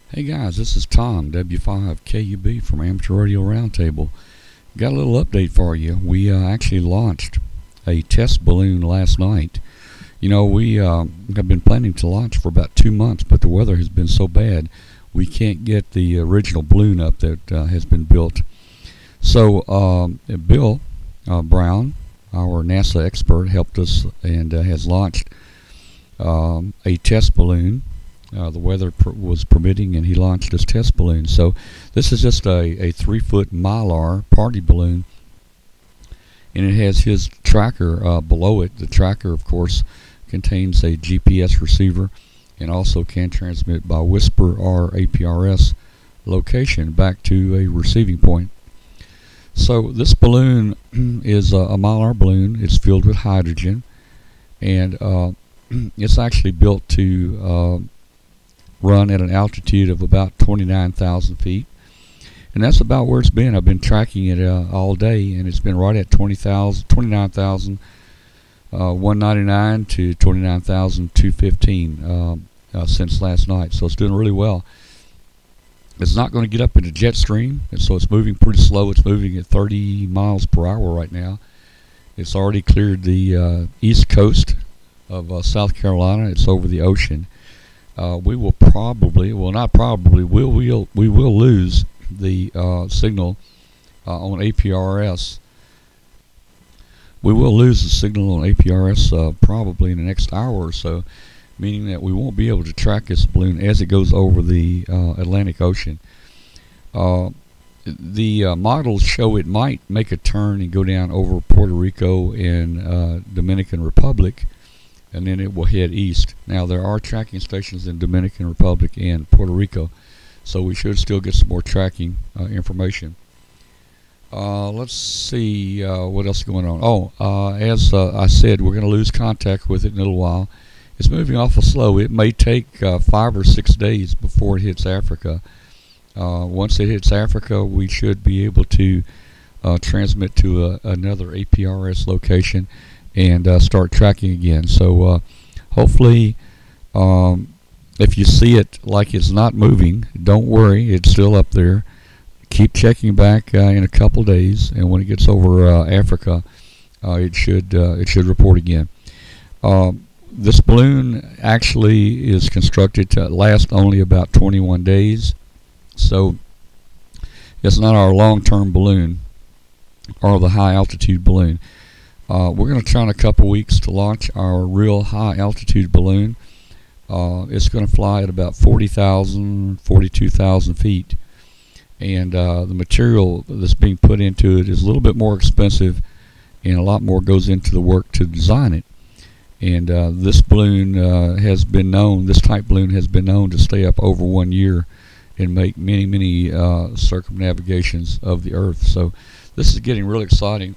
Hey guys, this is Tom, W5KUB from Amateur Radio Roundtable. Got a little update for you. We actually launched a test balloon last night. We have been planning to launch for about 2 months, but the weather has been so bad we can't get the original balloon up that has been built. So Bill Brown, our NASA expert, helped us and has launched a test balloon. The weather was permitting, and he launched this test balloon. So this is just a 3-foot Mylar party balloon, and it has his tracker below it. The tracker, of course, contains a GPS receiver and also can transmit by whisper or APRS location back to a receiving point. So this balloon is a Mylar balloon. It's filled with hydrogen, and it's actually built to run at an altitude of about 29,000 feet, and that's about where it's been. I've been tracking it all day, and it's been right at 29,199 to 29,215 since last night. So it's doing really well. It's not going to get up into jet stream, and so it's moving pretty slow. It's moving at 30 miles per hour right now. It's already cleared the east coast of South Carolina. It's over the ocean. We will probably, well, not probably, we will lose the signal on APRS. We will lose the signal on APRS probably in the next hour or so, meaning that we won't be able to track this balloon as it goes over the Atlantic Ocean. The models show it might make a turn and go down over Puerto Rico and Dominican Republic, and then it will head east. Now, there are tracking stations in Dominican Republic and Puerto Rico, so we should still get some more tracking information. Let's see what else is going on. As I said, we're going to lose contact with it in a little while. It's moving awful slow. It may take 5 or 6 days before it hits Africa. Once it hits Africa, we should be able to transmit to another APRS location and start tracking again. So hopefully, if you see it like it's not moving, don't worry, it's still up there. Keep checking back in a couple days, and when it gets over Africa, it should report again. This balloon actually is constructed to last only about 21 days, so it's not our long-term balloon or the high-altitude balloon. We're going to try in a couple weeks to launch our real high-altitude balloon. It's going to fly at about 40,000, 42,000 feet, and the material that's being put into it is a little bit more expensive, and a lot more goes into the work to design it. And this balloon has been known, this type balloon has been known to stay up over 1 year and make many circumnavigations of the Earth. So this is getting really exciting.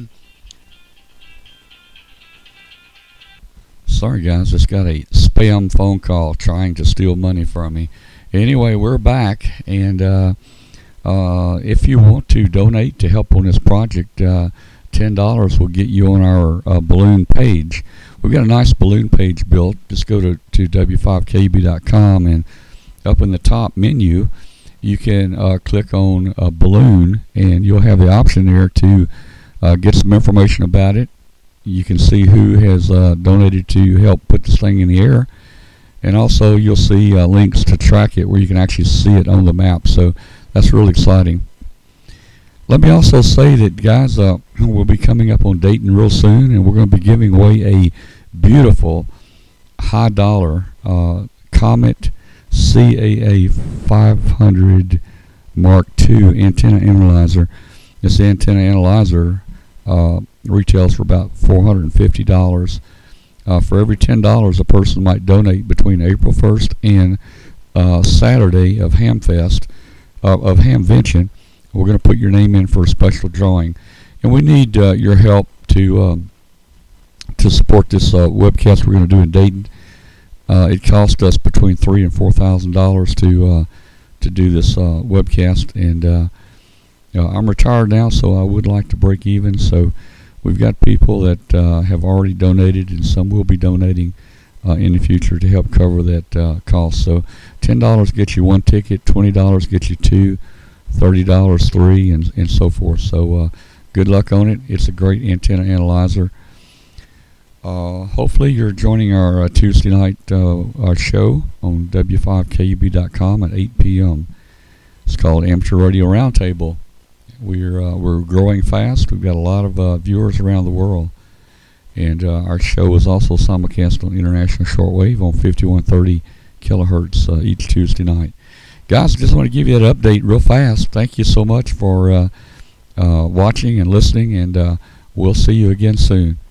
Sorry guys, just got a spam phone call trying to steal money from me. Anyway, we're back, and if you want to donate to help on this project, $10 will get you on our balloon page. We've got a nice balloon page built. Just go to w5kub.com, and up in the top menu you can click on a balloon, and you'll have the option there to get some information about it. You can see who has donated to help put this thing in the air, and also you'll see links to track it where you can actually see it on the map. So that's really exciting. Let me also say that, guys, we'll be coming up on Dayton real soon, and we're going to be giving away a beautiful high-dollar Comet CAA 500 Mark II antenna analyzer. This antenna analyzer retails for about $450. For every $10 a person might donate between April 1st and Saturday of Hamfest, of Hamvention, we're going to put your name in for a special drawing. And we need your help to support this webcast we're going to do in Dayton. It cost us between $3,000 and $4,000 to do this webcast, and I'm retired now, so I would like to break even. So we've got people that have already donated, and some will be donating in the future to help cover that cost. So $10 gets you one ticket, $20 gets you two, $30 three, and so forth. So good luck on it. It's a great antenna analyzer. Hopefully you're joining our Tuesday night our show on W5KUB.com at 8 p.m. It's called Amateur Radio Roundtable. We're growing fast. We've got a lot of viewers around the world. And our show is also simulcast on international shortwave on 5130 kilohertz each Tuesday night. Guys, just want to give you that update real fast. Thank you so much for watching and listening, and we'll see you again soon.